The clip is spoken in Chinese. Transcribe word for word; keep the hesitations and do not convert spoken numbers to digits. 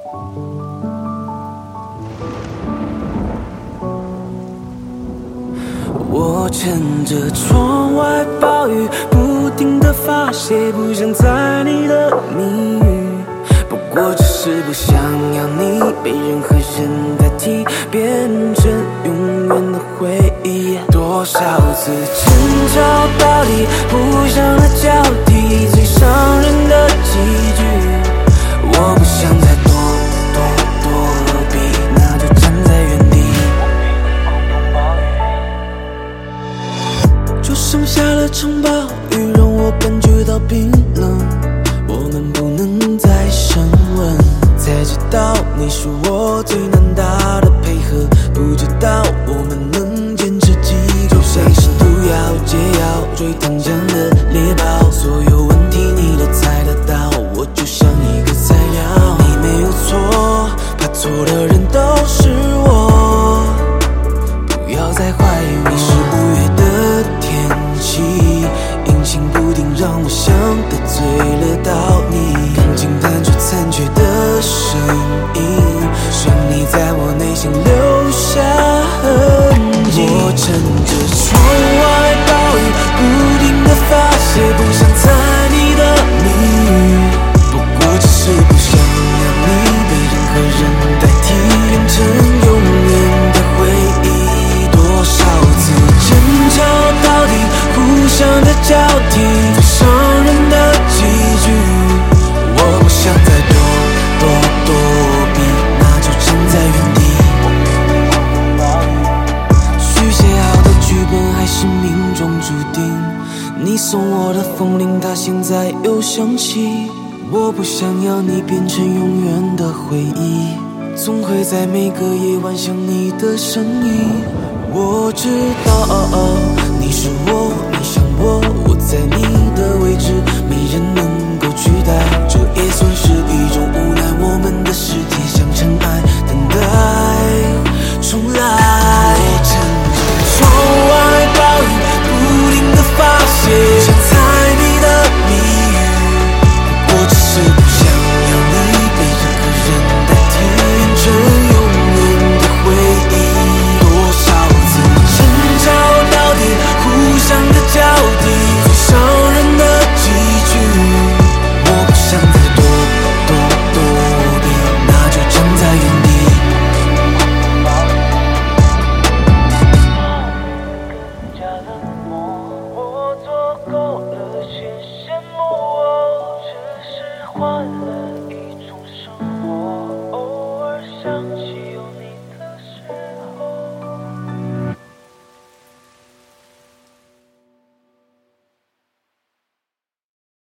我趁着窗外暴雨不停地发泄，不想猜你的谜语，不过只是不想要你被任何人代替，变成永远的回忆。多少次争吵到底，互相的交替，最伤人的几句，我不想再躲躲躲避，那就站在原地。就剩下了场暴雨，让我感觉到冰冷，我们不能再升温。才知道你是我最难打的配合，不知道我们能坚持几个。谁是毒药解药，最糖浆的猎豹，所有问题你都猜得到，我就像一个菜鸟。你没有错，怕错的人都是我，不要再怀疑我。你是五月的天气，阴晴不定，让我想得罪了到你。感情淡出残缺的声音，让你在我内心留下痕迹。我趁着窗外暴雨不停地发泄，不想猜你的谜语，不过只是不想让你被任何人代替，变成永远的回忆。多少次争吵到底，互相的交替，最伤人的几句，我不想再躲躲躲避，那就站在原地。续写好的剧本还是命中注定，你送我的风铃它现在又响起，我不想要你变成永远的回忆，总会在每个夜晚想你的声音。我知道你是我，你想我，我在你的位置，没人能够取代这